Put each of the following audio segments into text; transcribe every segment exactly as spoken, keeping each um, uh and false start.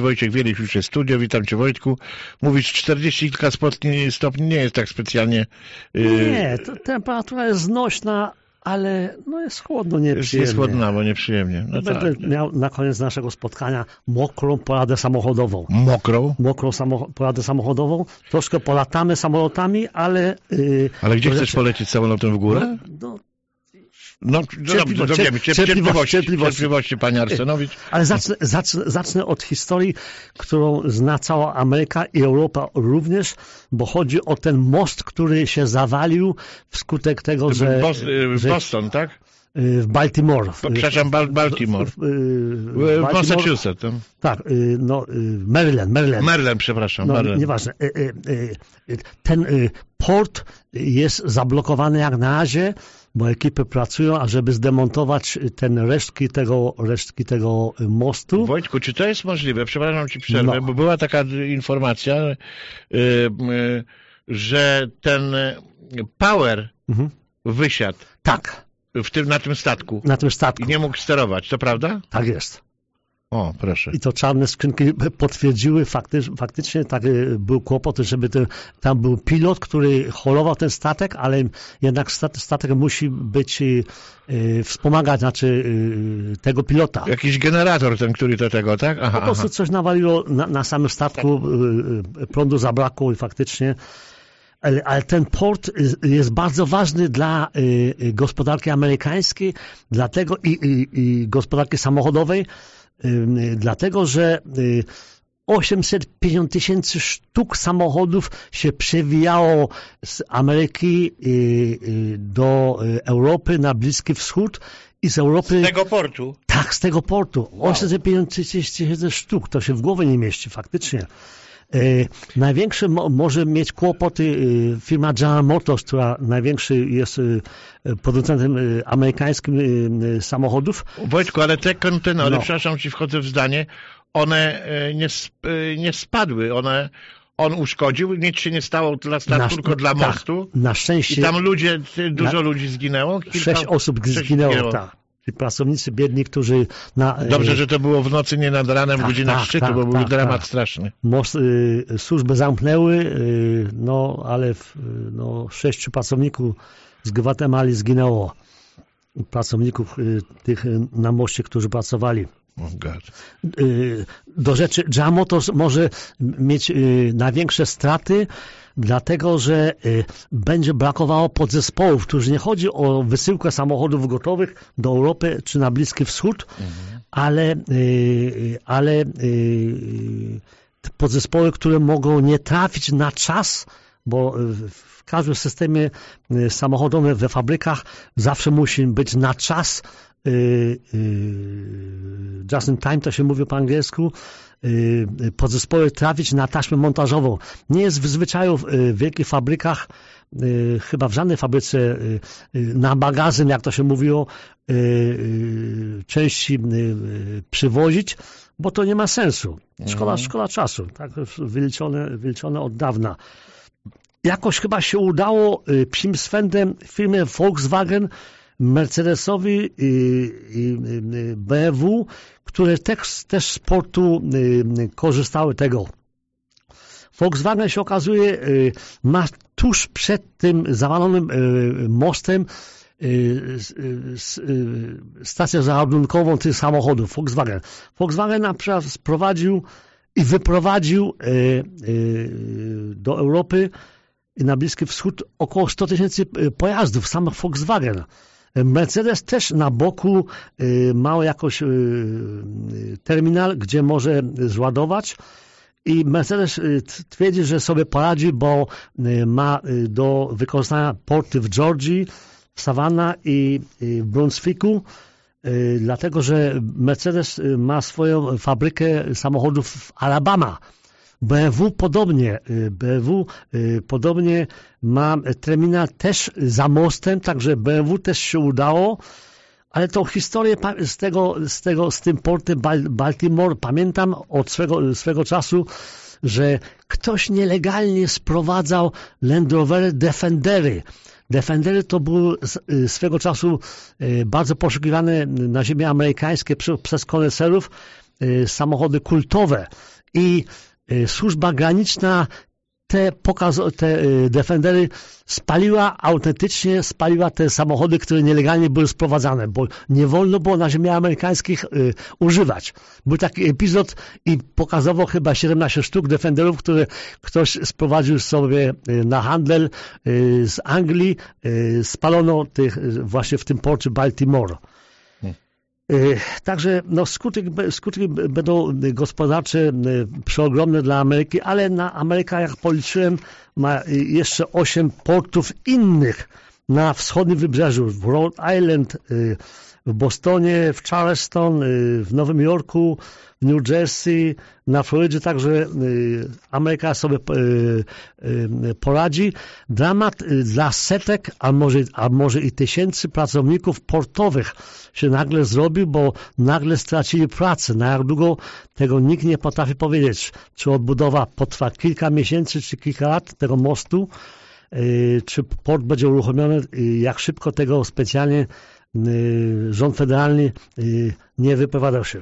Wojciech Wielich już jest w studio. Witam cię, Wojtku. Mówisz czterdzieści kilka stopni, stopni nie jest tak specjalnie... Yy... Nie, to temperatura jest znośna, ale no jest chłodno, nieprzyjemnie. Jest chłodno, bo nieprzyjemnie. No Będę tak. miał na koniec naszego spotkania mokrą poradę samochodową. Mokrą? Mokrą samoch- poradę samochodową. Troszkę polatamy samolotami, ale... Yy, ale gdzie chcesz rzeczy... polecieć samolotem w górę? No, No, no dobrze, to wiemy. Cierpliwości, cierpliwości, panie Arsenowicz. Ale zacznę, zacznę, zacznę od historii, którą zna cała Ameryka i Europa również, bo chodzi o ten most, który się zawalił wskutek tego, że... Bos, w że, Boston, tak? W Baltimore. Przepraszam, Baltimore. W, w, w, w Massachusetts. Tak, no, Maryland, Maryland. Maryland, przepraszam. No, Maryland. Nieważne. Ten port jest zablokowany jak na razie, bo ekipy pracują, ażeby zdemontować ten resztki tego, resztki tego mostu. Wojtku, czy to jest możliwe? Przepraszam ci przerwę, no. bo była taka informacja, yy, yy, że ten power mhm. wysiadł. Tak. W tym, na tym statku. Na tym statku. I nie mógł sterować, to prawda? Tak jest. O, proszę. I to czarne skrzynki potwierdziły, faktycznie, faktycznie tak był kłopot, żeby ten, tam był pilot, który holował ten statek, ale jednak statek musi być y, wspomagać, znaczy y, tego pilota. Jakiś generator ten, który do tego, tak? Aha, po prostu aha. coś nawaliło na, na samym statku, y, prądu zabrakło i faktycznie. Ale, ale ten port jest bardzo ważny dla y, gospodarki amerykańskiej, dlatego i, i, i gospodarki samochodowej, dlatego, że osiemset pięćdziesiąt tysięcy sztuk samochodów się przewijało z Ameryki do Europy na Bliski Wschód i z Europy... Z tego portu? Tak, z tego portu. Wow. osiemset pięćdziesiąt tysięcy sztuk, to się w głowie nie mieści faktycznie. E, największy mo, może mieć kłopoty e, firma General Motors, która największy jest e, producentem e, amerykańskim e, samochodów. Wojtku, ale te kontenery, no. przepraszam ci, wchodzę w zdanie, one e, nie, e, nie spadły, one... On uszkodził, nic się nie stało dla statku, na, tylko dla tak, mostu. Na szczęście. I tam ludzie, dużo na, ludzi zginęło. Kilka, sześć osób sześć zginęło, zginęło. tak. Pracownicy biedni, którzy... Na, Dobrze, że to było w nocy, nie nad ranem, tak, w godzinach tak, szczytu, tak, bo był tak, dramat tak. straszny. Most, y, służby zamknęły, y, no ale w, no, sześciu pracowników z Gwatemali zginęło. Pracowników y, tych na moście, którzy pracowali. Oh God. Y, do rzeczy, General Motors może mieć y, największe straty, dlatego, że y, będzie brakowało podzespołów, którzy nie chodzi o wysyłkę samochodów gotowych do Europy czy na Bliski Wschód, mhm. ale, y, ale y, podzespoły, które mogą nie trafić na czas, bo w każdym systemie samochodowym we fabrykach zawsze musi być na czas, y, y, just in time to się mówi po angielsku, podzespoły trafić na taśmę montażową. Nie jest w zwyczaju w wielkich fabrykach, chyba w żadnej fabryce na magazyn, jak to się mówiło, części przywozić, bo to nie ma sensu. Szkoda, mm. szkoda czasu. Tak, wyliczone, wyliczone od dawna. Jakoś chyba się udało psim swędem firmy Volkswagen, Mercedesowi i, i B M W, które też, też z portu y, korzystały tego. Volkswagen się okazuje y, ma tuż przed tym zawalonym y, mostem y, y, stację załadunkową tych samochodów. Volkswagen. Volkswagen na przykład sprowadził i wyprowadził y, y, do Europy i na Bliski Wschód około sto tysięcy pojazdów, samych Volkswagen. Mercedes też na boku y, ma jakoś y, terminal, gdzie może zładować i Mercedes y, twierdzi, że sobie poradzi, bo y, ma y, do wykorzystania porty w Georgii, w Savannah i, i w Brunswicku, y, dlatego że Mercedes y, ma swoją fabrykę samochodów w Alabama. B M W podobnie, B M W podobnie ma terminal też za mostem, także B M W też się udało, ale tą historię z tego, z tego, z tym portem Baltimore pamiętam od swego, swego czasu, że ktoś nielegalnie sprowadzał Land Rovery Defendery. Defendery to były swego czasu bardzo poszukiwane na ziemi amerykańskie przez koneserów samochody kultowe. i służba graniczna te, pokaz, te Defendery spaliła, autentycznie spaliła te samochody, które nielegalnie były sprowadzane, bo nie wolno było na ziemiach amerykańskich y, używać. Był taki epizod i pokazował chyba siedemnaście sztuk Defenderów, które ktoś sprowadził sobie na handel y, z Anglii. Y, spalono tych y, właśnie w tym porcie Baltimore. Także no, skutki, skutki będą gospodarcze przeogromne dla Ameryki, ale na Ameryka, jak policzyłem, ma jeszcze osiem portów innych na wschodnim wybrzeżu, w Rhode Island, w Bostonie, w Charleston, w Nowym Jorku, w New Jersey, na Florydzie, także Ameryka sobie poradzi. Dramat dla setek, a może, a może i tysięcy pracowników portowych się nagle zrobił, bo nagle stracili pracę. Na jak długo tego nikt nie potrafi powiedzieć. Czy odbudowa potrwa kilka miesięcy, czy kilka lat tego mostu, czy port będzie uruchomiony, jak szybko tego specjalnie rząd federalny nie wypowiadał się.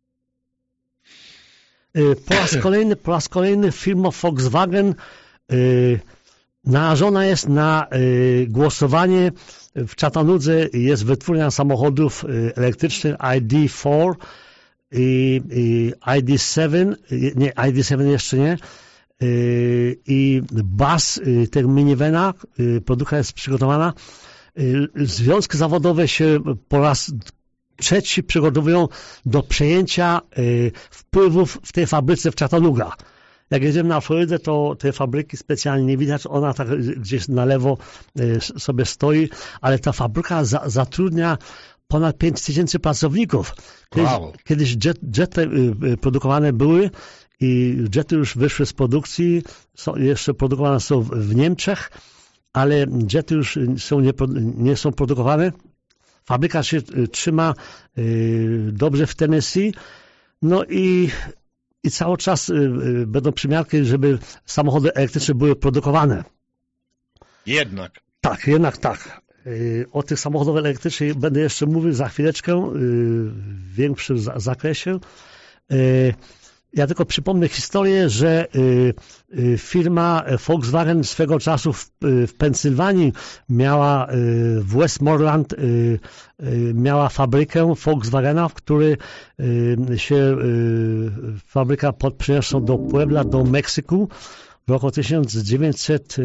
Po raz kolejny, po raz kolejny firma Volkswagen narażona jest na głosowanie. W Chattanooga jest wytwórnia samochodów elektrycznych I D cztery i, i I D siedem, nie, I D siedem jeszcze nie, i bus tego minivana, produkcja jest przygotowana. Związki zawodowe się po raz trzeci przygotowują do przejęcia wpływów w tej fabryce w Chattanooga. Jak jedziemy na Florydę, to te fabryki specjalnie nie widać, ona tak gdzieś na lewo sobie stoi, ale ta fabryka za, zatrudnia ponad pięć tysięcy pracowników. Kiedyś, wow. kiedyś jet, jety produkowane były i jety już wyszły z produkcji, są, jeszcze produkowane są w, w Niemczech, ale jety już są nie, nie są produkowane. Fabryka się trzyma dobrze w Tennessee, no i, i cały czas będą przymiarki, żeby samochody elektryczne były produkowane. Jednak. Tak, jednak tak. O tych samochodach elektrycznych będę jeszcze mówił za chwileczkę w większym zakresie. Ja tylko przypomnę historię, że firma Volkswagen swego czasu w, w Pensylwanii miała, w Westmoreland miała fabrykę Volkswagena, w której się fabryka przeniosła do Puebla, do Meksyku w roku tysiąc dziewięćset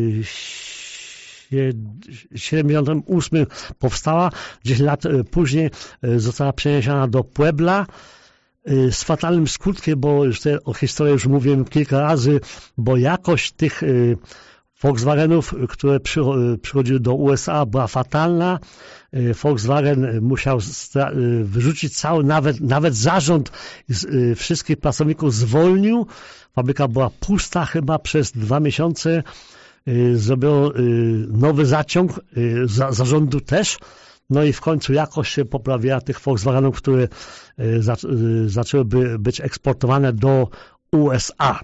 siedemdziesiątym ósmym powstała, dziesięć lat później została przeniesiona do Puebla z fatalnym skutkiem, bo już te, o historii już mówiłem kilka razy, bo jakość tych Volkswagenów, które przychodziły do U S A, była fatalna. Volkswagen musiał wyrzucić cały, nawet, nawet zarząd wszystkich pracowników zwolnił. Fabryka była pusta chyba przez dwa miesiące. Zrobiono nowy zaciąg, zarządu też. No i w końcu jakość się poprawiła tych Volkswagenów, które zaczęły być eksportowane do U S A.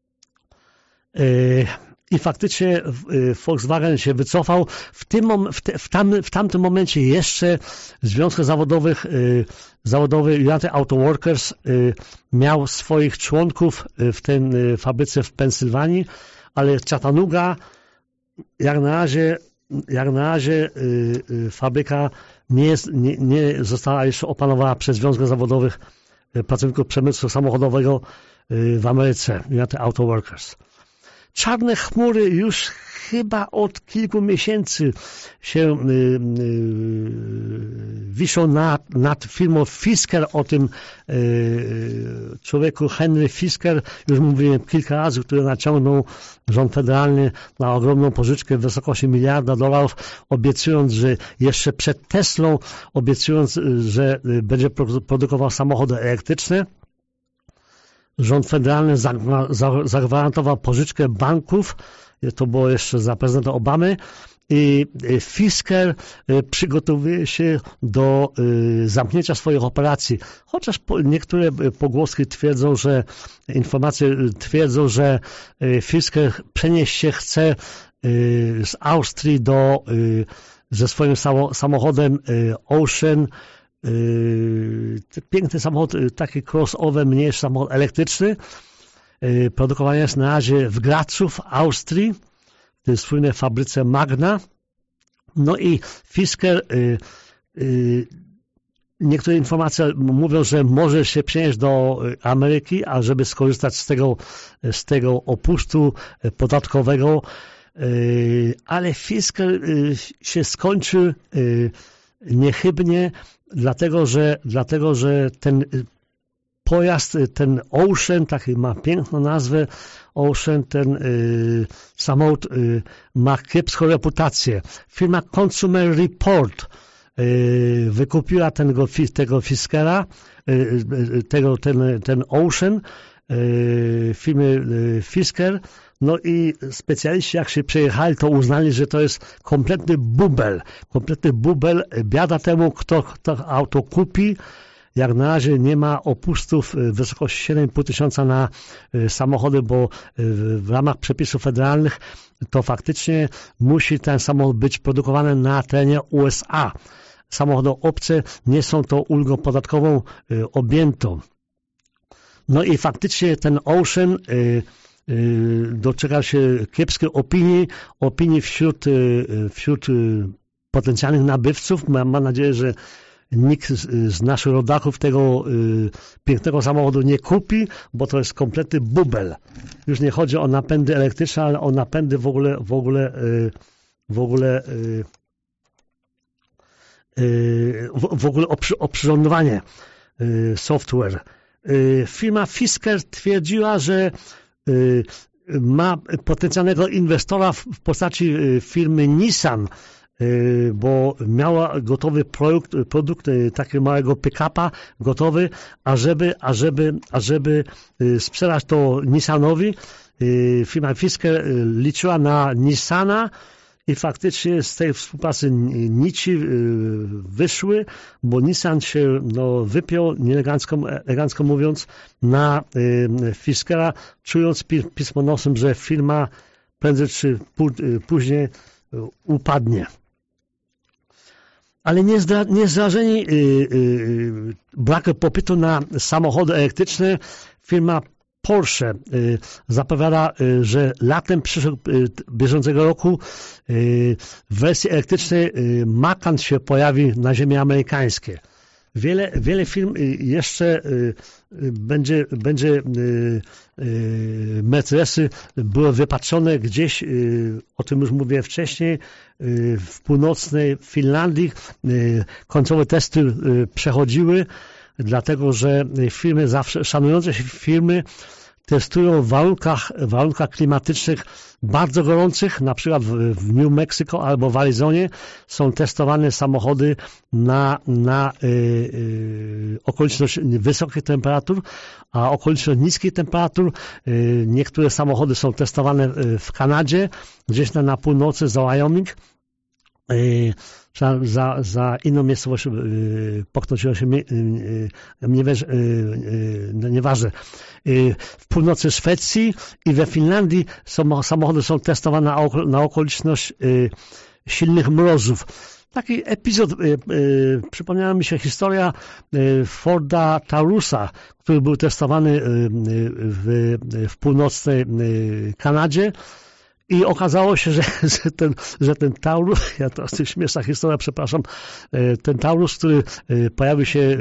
I faktycznie Volkswagen się wycofał. W, tym, w, te, w, tam, w tamtym momencie jeszcze Związek Zawodowych, zawodowy United Auto Workers miał swoich członków w tej fabryce w Pensylwanii, ale Chattanooga jak na razie Jak na razie y, y, fabryka nie, jest, nie, nie została jeszcze opanowana przez Związek Zawodowych y, Pracowników Przemysłu Samochodowego y, w Ameryce, United Auto Workers. Czarne chmury już chyba od kilku miesięcy się y, y, wiszą nad, nad firmą Fisker. O tym y, człowieku Henry Fisker, już mówiłem kilka razy, który naciągnął rząd federalny na ogromną pożyczkę w wysokości miliarda dolarów, obiecując, że jeszcze przed Teslą, obiecując, że będzie produkował samochody elektryczne. Rząd federalny zagwarantował pożyczkę banków, to było jeszcze za prezydenta Obamy, i Fisker przygotowuje się do zamknięcia swoich operacji. Chociaż niektóre pogłoski twierdzą, że informacje twierdzą, że Fisker przenieść się chce z Austrii do, ze swoim samochodem Ocean, piękny samochód, taki crossover, mniejszy samochód elektryczny, Produkowany jest na razie w Gracu, w Austrii, w tej słynnej fabryce Magna. No i Fisker, niektóre informacje mówią, że może się przenieść do Ameryki, a żeby skorzystać z tego, z tego opustu podatkowego, ale Fisker się skończył niechybnie, dlatego że, dlatego, że ten pojazd, ten Ocean, taki ma piękną nazwę, Ocean, ten y, samochód y, ma kiepską reputację. Firma Consumer Report y, wykupiła tego, tego Fiskera, y, y, tego, ten, ten Ocean y, firmy y, Fisker. No i specjaliści, jak się przejechali, to uznali, że to jest kompletny bubel. Kompletny bubel. Biada temu, kto to auto kupi. Jak na razie nie ma opustów w wysokości siedem i pół tysiąca na samochody, bo w ramach przepisów federalnych to faktycznie musi ten samochód być produkowany na terenie U S A. Samochody obce nie są tą ulgą podatkową objętą. No i faktycznie ten Ocean doczeka się kiepskiej opinii, opinii wśród, wśród potencjalnych nabywców. Mam, mam nadzieję, że nikt z, z naszych rodaków tego y, pięknego samochodu nie kupi, bo to jest kompletny bubel. Już nie chodzi o napędy elektryczne, ale o napędy w ogóle w ogóle y, w ogóle y, y, w, w ogóle oprzy, oprzyrządowanie y, software. Y, firma Fisker twierdziła, że y, ma potencjalnego inwestora w, w postaci y, firmy Nissan, bo miała gotowy produkt, produkt takiego małego pick-upa gotowy, ażeby, ażeby, ażeby sprzedać to Nissanowi. Firma Fisker liczyła na Nissana i faktycznie z tej współpracy nici wyszły, bo Nissan się no, wypiął, nieelegancko elegancko mówiąc, na Fiskera, czując pismo nosem, że firma prędzej czy później upadnie. Ale niezrażeni yy, yy, brakiem popytu na samochody elektryczne, firma Porsche yy, zapowiada, yy, że latem przyszłego, yy, bieżącego roku yy, w wersji elektrycznej yy, Macan się pojawi na ziemi amerykańskie. Wiele, wiele firm jeszcze będzie, będzie Mercedesy były wypatrzone gdzieś, o tym już mówiłem wcześniej, w północnej Finlandii. Końcowe testy przechodziły, dlatego że firmy zawsze, szanujące się firmy testują w warunkach, warunkach klimatycznych bardzo gorących, na przykład w, w New Mexico albo w Arizonie są testowane samochody na, na y, y, okoliczność wysokich temperatur, a okoliczność niskich temperatur. Y, niektóre samochody są testowane w Kanadzie, gdzieś na, na północy za Wyoming. Y, Za, za inną miejscowość yy, poknąciło się yy, nie wiesz, yy, yy, nieważne. Yy, w północy Szwecji i we Finlandii są, samochody są testowane na, oko, na okoliczność yy, silnych mrozów. Taki epizod, yy, yy, przypomniała mi się historia yy, Forda Taurusa, który był testowany yy, w, w północnej yy, Kanadzie. I okazało się, że, że, ten, że ten Taurus, ja to jest śmieszna historia, przepraszam, ten Taurus, który pojawił się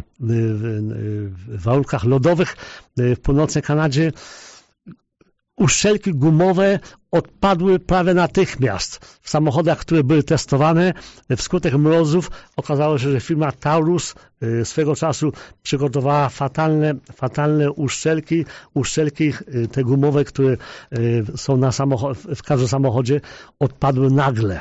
w warunkach lodowych w północnej Kanadzie, uszczelki gumowe odpadły prawie natychmiast. W samochodach, które były testowane, wskutek mrozów okazało się, że firma Taurus swego czasu przygotowała fatalne, fatalne uszczelki, uszczelki te gumowe, które są na samochod- w każdym samochodzie, odpadły nagle.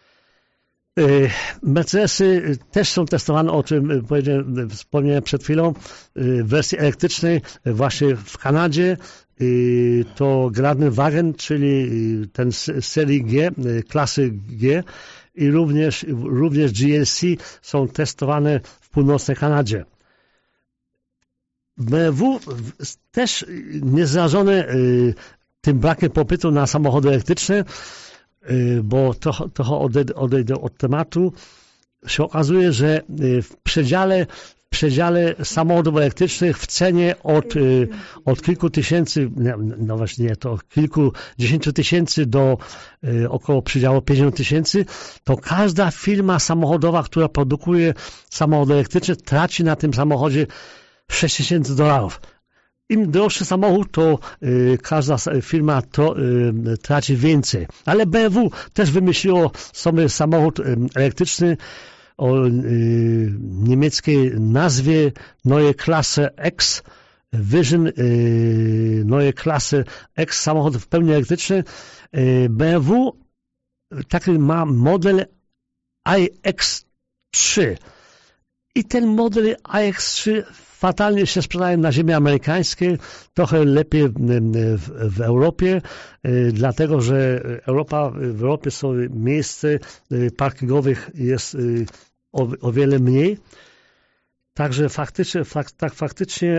Mercedesy też są testowane, o czym wspomniałem przed chwilą, w wersji elektrycznej właśnie w Kanadzie. To Gradny Wagen, czyli ten z serii G, klasy G i również, również G L C są testowane w północnej Kanadzie. B M W też niezrażone tym brakiem popytu na samochody elektryczne, bo trochę, trochę odejdę, odejdę od tematu, się okazuje, że w przedziale, przedziale samochodów elektrycznych w cenie od, od kilku tysięcy, no właśnie to kilkudziesięciu tysięcy do około przedziału pięćdziesięciu tysięcy, to każda firma samochodowa, która produkuje samochody elektryczne, traci na tym samochodzie sześć tysięcy dolarów. Im droższy samochód, to y, każda firma to, y, traci więcej. Ale B M W też wymyśliło sobie samochód y, elektryczny o y, niemieckiej nazwie Neue Klasse X, Vision y, Neue Klasse X, samochód w pełni elektryczny. Y, B M W taki ma model i X trzy i ten model i X trzy fatalnie się sprzedaje na ziemi amerykańskiej, trochę lepiej w, w Europie, dlatego że Europa, w Europie są miejsc parkingowych jest o, o wiele mniej. Także faktycznie, fak, tak faktycznie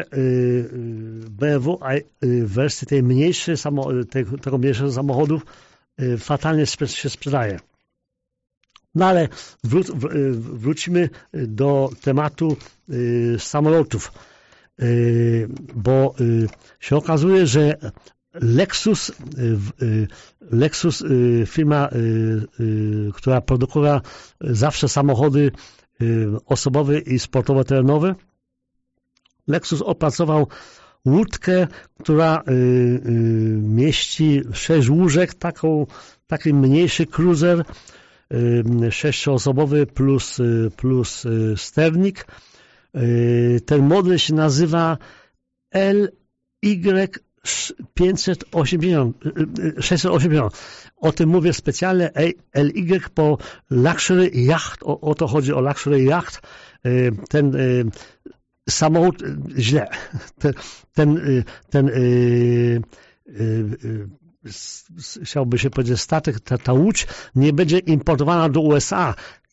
B M W w wersji tej mniejszej, tego, tego mniejszego samochodu fatalnie się sprzedaje. No ale wró wrócimy do tematu y, samolotów, y, bo y, się okazuje, że Lexus, y, Lexus y, firma, y, y, która produkowała zawsze samochody y, osobowe i sportowo-terenowe, Lexus opracował łódkę, która y, y, mieści sześć łóżek, taką, taki mniejszy cruiser, sześcioosobowy plus, plus sternik. Ten model się nazywa L Y pięćset osiemdziesiąt, sześćset osiemdziesiąt. O tym mówię specjalnie. L Y po Luxury Yacht. O, o to chodzi, o Luxury Yacht. Ten samochód źle. Ten, ten, ten chciałby się powiedzieć statek, ta, ta łódź nie będzie importowana do U S A.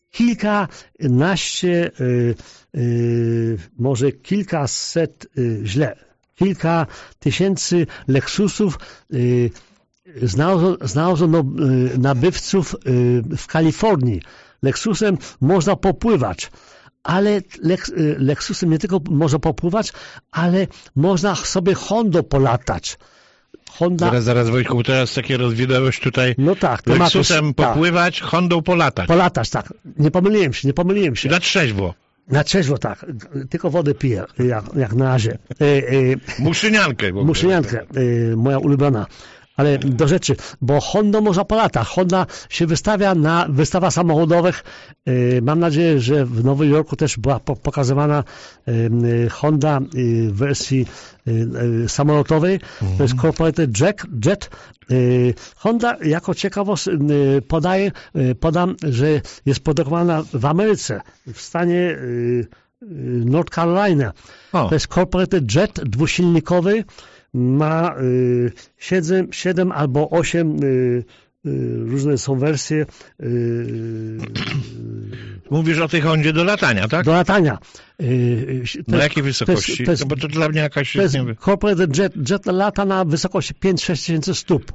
Kilkanaście, y, y, może kilkaset, y, źle, kilka tysięcy Lexusów y, znalazło, znalazło y, nabywców y, w Kalifornii. Lexusem można popływać. Ale Lex, Lexusem nie tylko można popływać, ale można sobie Hondą polatać. Honda... Zaraz, zaraz Wojtku, teraz takie rozwinąłeś tutaj. No tak. Lexusem tak. popływać, Hondą polatać. Polatać, tak. Nie pomyliłem się, nie pomyliłem się. Na trzeźwo. Na trzeźwo, tak. Tylko wodę piję, jak, jak na razie. E, e, muszyniankę. Muszyniankę, e, moja ulubiona. Ale do rzeczy, bo Hondą można polatać. Honda się wystawia na wystawach samochodowych. Mam nadzieję, że w Nowym Jorku też była pokazywana Honda w wersji samolotowej. To jest Corporate Jet. Jet. Honda jako ciekawość podaje, podam, że jest produkowana w Ameryce, w stanie North Carolina. O. To jest Corporate Jet dwusilnikowy. Ma y, siedem, siedem albo osiem, y, y, różne są wersje. Y, y, Mówisz o tej Hondzie do latania, tak? Do latania. Y, na jakiej wysokości? To jest, to jest, no bo to dla mnie jakaś... To jest nie Corporate Jet, Jet lata na wysokości pięć do sześciu tysięcy stóp.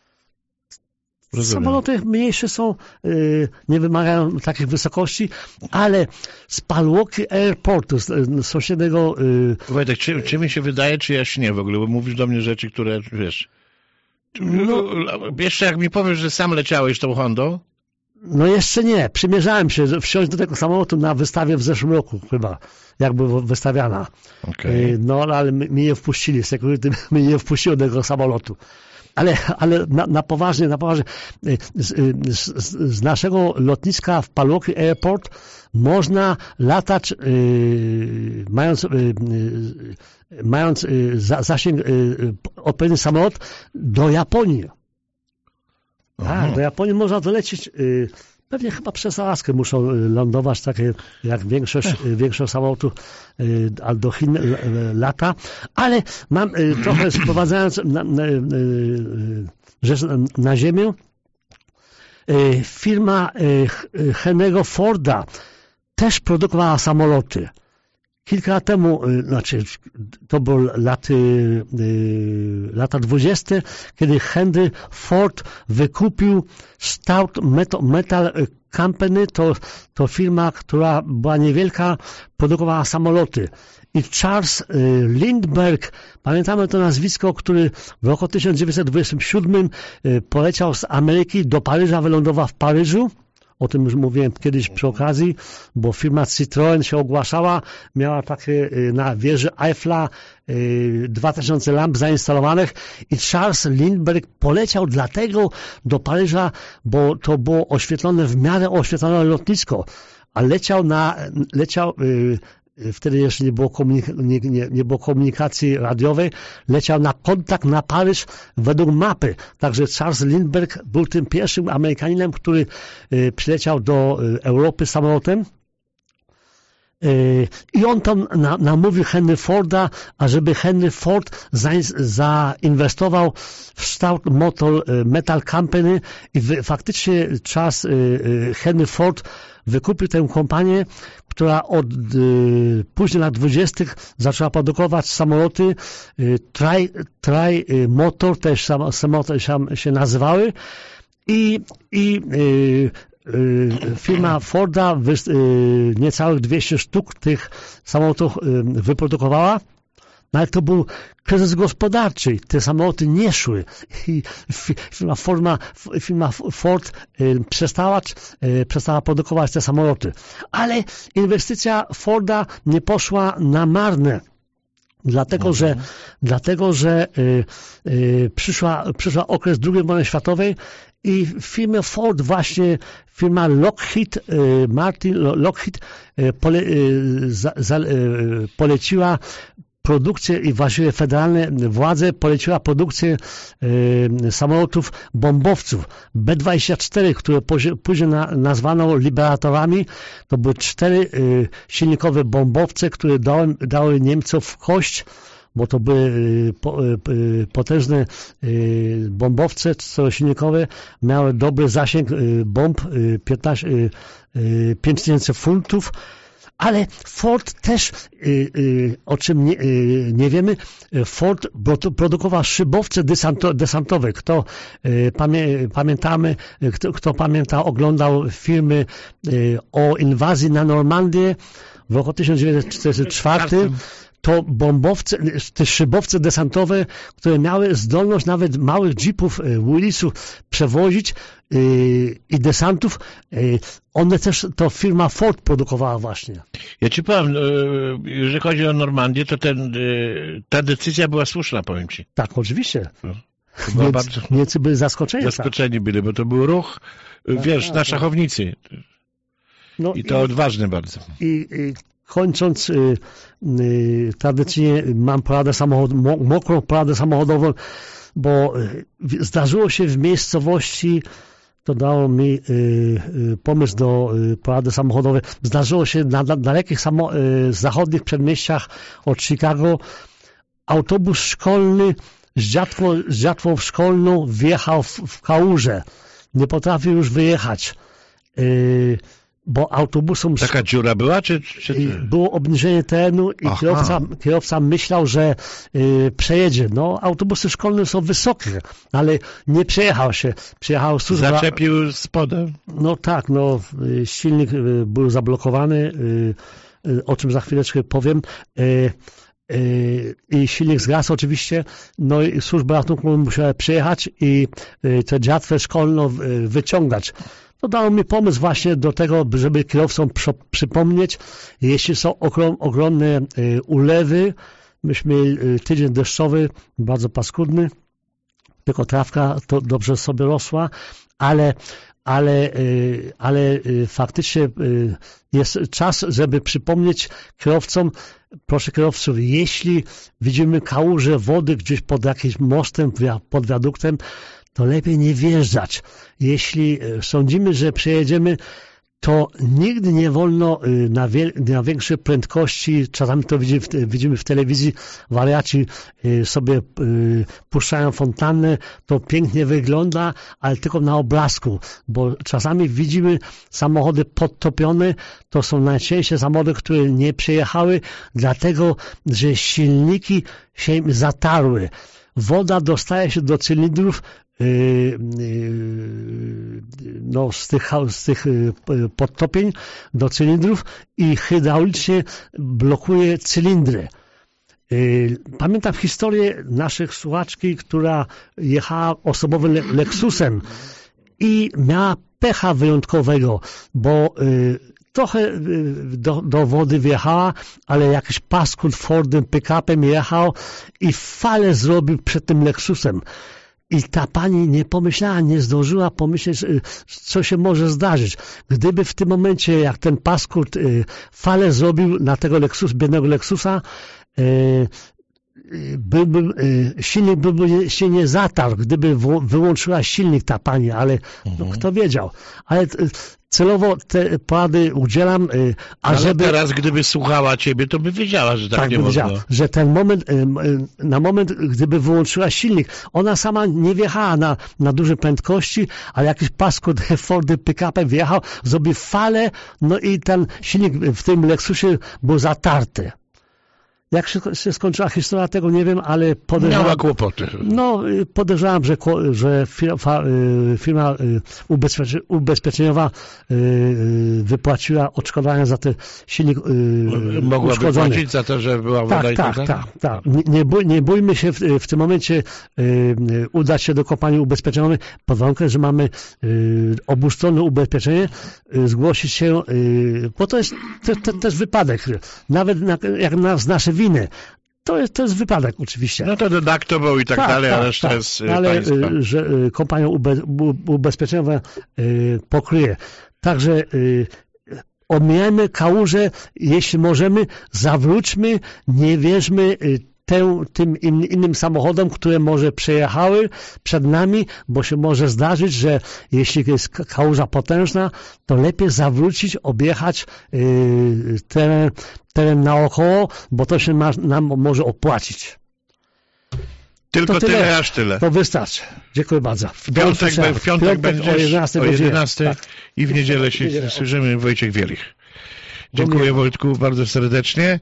Rozumiem. Samoloty mniejsze są, y, nie wymagają takich wysokości, ale z Milwaukee Airportu, z, z sąsiedniego... Y, Wojtek, czy, czy mi się wydaje, czy ja śnię w ogóle, bo mówisz do mnie rzeczy, które, wiesz... No, jeszcze jak mi powiesz, że sam leciałeś tą Hondą? No jeszcze nie. Przymierzałem się wsiąść do tego samolotu na wystawie w zeszłym roku chyba, jak była wystawiana. Okay. Y, no ale mi nie wpuścili, security mnie nie wpuściło do tego samolotu. Ale, ale na, na poważnie, na poważnie, z, z, z naszego lotniska w Milwaukee Airport można latać, yy, mając, yy, mając yy, za, zasięg, yy, odpowiedni samolot do Japonii. Aha. Tak, do Japonii można dolecieć, yy, pewnie chyba przez Alaskę muszą lądować, takie jak większość, większość samolotów, a do Chin lata. Ale mam trochę sprowadzając na, na, rzecz na, na ziemię, firma Henry'ego Forda też produkowała samoloty. Kilka lat temu, znaczy to były laty, lata dwudzieste, kiedy Henry Ford wykupił Stout Metal Company to, to firma, która była niewielka, produkowała samoloty. I Charles Lindbergh, pamiętamy to nazwisko, który w roku tysiąc dziewięćset dwudziestym siódmym poleciał z Ameryki do Paryża, wylądował w Paryżu. O tym już mówiłem kiedyś przy okazji, bo firma Citroën się ogłaszała, miała takie na wieży Eiffla dwa tysiące lamp zainstalowanych i Charles Lindbergh poleciał dlatego do Paryża, bo to było oświetlone, w miarę oświetlone lotnisko, a leciał na, leciał wtedy jeszcze nie było, komunik- nie, nie, nie było komunikacji radiowej, leciał na kontakt na Paryż według mapy. Także Charles Lindbergh był tym pierwszym Amerykaninem, który y, przyleciał do y, Europy samolotem. Y, I on tam na, namówił Henry Forda, ażeby Henry Ford zain- zainwestował w Stout Motor Metal Company i w, faktycznie Charles y, y, Henry Ford wykupił tę kompanię, która od y, później lat dwudziestych zaczęła produkować samoloty y, Tri, Tri Motor, też sam, samoloty się, się nazywały i, i y, y, firma Forda wy, y, niecałych dwieście sztuk tych samolotów y, wyprodukowała. No ale to był kryzys gospodarczy, te samoloty nie szły i firma, Forma, firma Ford y, przestała, y, przestała produkować te samoloty. Ale inwestycja Forda nie poszła na marne. Dlatego, mhm. że, dlatego, że y, y, przyszła, przyszła okres drugiej wojny światowej i firma Ford właśnie, firma Lockheed y, Martin, Lockheed y, pole, y, za, za, y, poleciła produkcję i właściwie federalne władze poleciła produkcję y, samolotów bombowców B dwadzieścia cztery, które później na, nazwano Liberatorami. To były cztery y, silnikowe bombowce, które dały, dały Niemcom w kość, bo to były y, po, y, potężne y, bombowce czterosilnikowe, miały dobry zasięg y, bomb, y, piętnaście, y, y, pięć tysięcy funtów. Ale Ford też, y, y, o czym nie, y, nie wiemy, Ford produkował szybowce desanto, desantowe. Kto y, pamię, pamiętamy, kto, kto pamięta, oglądał filmy y, o inwazji na Normandię w roku tysiąc dziewięćset czterdziestym czwartym, to bombowce, te szybowce desantowe, które miały zdolność nawet małych jeepów Willisów przewozić yy, i desantów, yy, one też, to firma Ford produkowała właśnie. Ja ci powiem, yy, jeżeli chodzi o Normandię, to ten, yy, ta decyzja była słuszna, powiem ci. Tak, oczywiście. No. Niemcy, bardzo... Niemcy byli zaskoczeni. Zaskoczeni tak. byli, bo to był ruch, tak, wiesz, tak, na szachownicy. No I to i, odważny bardzo. I, i kończąc y, y, tradycyjnie mam poradę samochod, mokrą poradę samochodową, bo y, zdarzyło się w miejscowości, to dało mi y, y, pomysł do y, porady samochodowej, zdarzyło się na, na dalekich samo, y, zachodnich przedmieściach od Chicago autobus szkolny z dziatwą, z dziatwą szkolną wjechał w, w kałużę. Nie potrafił już wyjechać. Y, bo autobusom... Taka dziura była, czy... czy... Było obniżenie terenu i kierowca, kierowca myślał, że y, przejedzie. No, autobusy szkolne są wysokie, ale nie przejechał się. Przejechał służba... Zaczepił spodem. No tak, no, y, silnik y, był zablokowany, y, y, o czym za chwileczkę powiem. Y, y, I silnik zgasł oczywiście, no i służba ratunku musiała przejechać i y, tę dziatwę szkolną y, wyciągać. To dało mi pomysł właśnie do tego, żeby kierowcom przypomnieć, jeśli są ogromne ulewy, myśmy mieli tydzień deszczowy, bardzo paskudny, tylko trawka to dobrze sobie rosła, ale, ale, ale faktycznie jest czas, żeby przypomnieć kierowcom, proszę kierowców, jeśli widzimy kałużę wody gdzieś pod jakimś mostem, pod wiaduktem, to lepiej nie wjeżdżać. Jeśli sądzimy, że przejedziemy, to nigdy nie wolno na, wie, na większe prędkości, czasami to widzimy w, widzimy w telewizji, wariaci sobie puszczają fontannę, to pięknie wygląda, ale tylko na obrazku, bo czasami widzimy samochody podtopione, to są najczęściej samochody, które nie przejechały, dlatego, że silniki się im zatarły. woda dostaje się do cylindrów yy, yy, no, z tych, z tych podtopień do cylindrów i hydraulicznie blokuje cylindry. Pamiętam historię naszych słuchaczki, która jechała osobowym Lexusem i miała pecha wyjątkowego, bo trochę do, do wody wjechała, ale jakiś paskud Fordem pick-upem jechał i falę zrobił przed tym Lexusem. I ta pani nie pomyślała, nie zdążyła pomyśleć, co się może zdarzyć. Gdyby w tym momencie, jak ten paskud falę zrobił na tego Lexus, biednego Lexusa, byłby, silnik by się nie zatarł, gdyby wyłączyła silnik ta pani, ale mhm. no, kto wiedział. Ale celowo te porady udzielam, a ale żeby... teraz, gdyby słuchała ciebie, to by wiedziała, że tak, tak nie by można. Wiedziała, że ten moment, na moment, gdyby wyłączyła silnik, ona sama nie wjechała na, na duże prędkości, ale jakiś paskud Fordy pick-upem wjechał, zrobił falę, no i ten silnik w tym Lexusie był zatarty. Jak się, się skończyła historia, tego nie wiem, ale podejrzewam... Miała kłopoty. No, podejrzewam, że, że firma, firma ubezpieczeniowa wypłaciła odszkodowania za ten silnik Mogła uszkodzony. wypłacić za to, że była woda tak, i tak tak, tak, tak. Nie, bój, nie bójmy się w, w tym momencie udać się do kompanii ubezpieczeniowej pod warunkiem, że mamy obustronne ubezpieczenie, zgłosić się, bo to jest to, to, to jest wypadek. Nawet na, jak na z nasze winy. To jest, to jest wypadek oczywiście. No to deductible i tak, tak dalej, tak, ale reszta tak, jest ale państwa. Że kompania ube, ubezpieczeniowa y, pokryje. Także y, omijajmy kałużę, jeśli możemy, zawróćmy, nie wierzmy y, Tę, tym innym samochodom, które może przejechały przed nami, bo się może zdarzyć, że jeśli jest kałuża potężna, to lepiej zawrócić, objechać yy, teren, teren naokoło, bo to się ma, nam może opłacić. Tylko tyle, tyle, aż tyle. To wystarczy. Dziękuję bardzo. W piątek, w piątek, piątek będziesz o jedenastej, o jedenastej tak. I w niedzielę się słyszymy. Wojciech Wielich. Dziękuję Wojtku bardzo serdecznie.